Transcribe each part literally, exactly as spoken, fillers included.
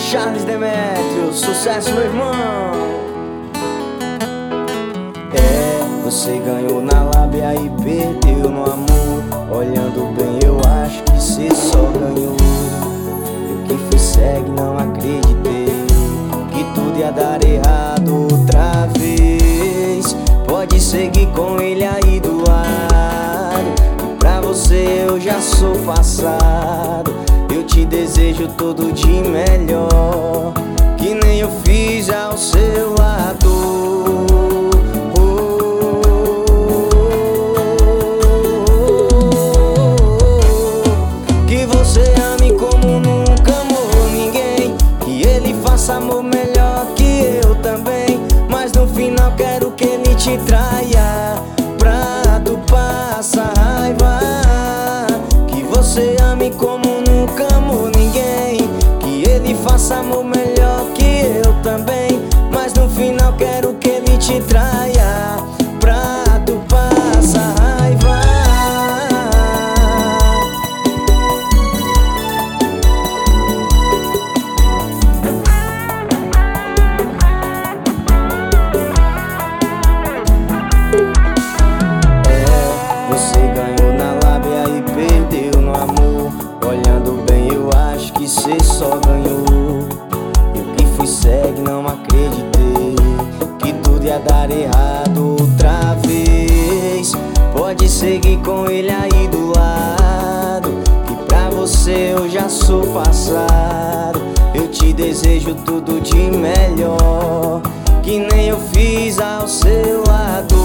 Charles Demetrio, sucesso, meu irmão. É, você ganhou na lábia e perdeu no amor. Olhando bem eu acho que cê só ganhou. Eu que fui cego e não acreditei que tudo ia dar errado outra vez. Pode seguir com ele aí do lado, e pra você eu já sou passado. Eu te desejo tudo de melhor, que nem eu fiz ao seu lado. Que você ame como nunca amou ninguém, que ele faça amor melhor que eu também. Mas no final quero que ele te traia, pra tu passar raiva. Que você ame como nunca amou ninguém, que ele faça amor melhor que eu também. Mas no final quero que ele te traia, pra tu passar raiva. É, você ganhou na lábia e perdeu no amor. Olhando bem eu acho que cê só ganhou. Eu que fui cego e não acreditei que tudo ia dar errado outra vez. Pode seguir com ele aí do lado, que pra você eu já sou passado. Eu te desejo tudo de melhor, que nem eu fiz ao seu lado.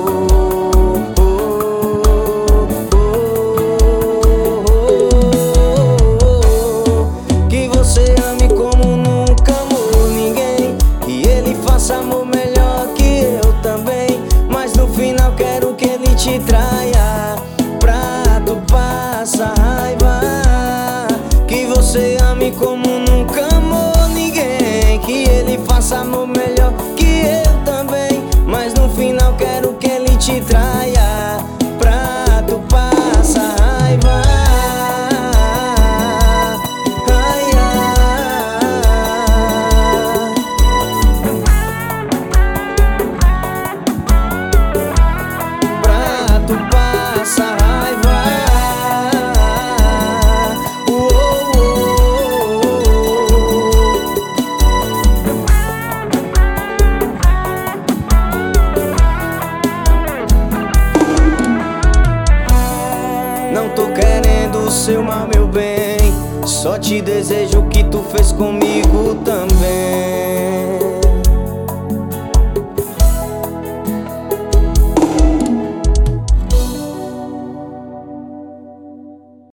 Amor melhor que eu também. Mas no final quero que ele te traia, pra tu passar raiva. Que você ame como nunca amou ninguém, que ele faça amor melhor que eu também. Mas no final quero que ele te traia, pra tu passar raiva. Não tô querendo o seu mal, meu bem, só te desejo o que tu fez comigo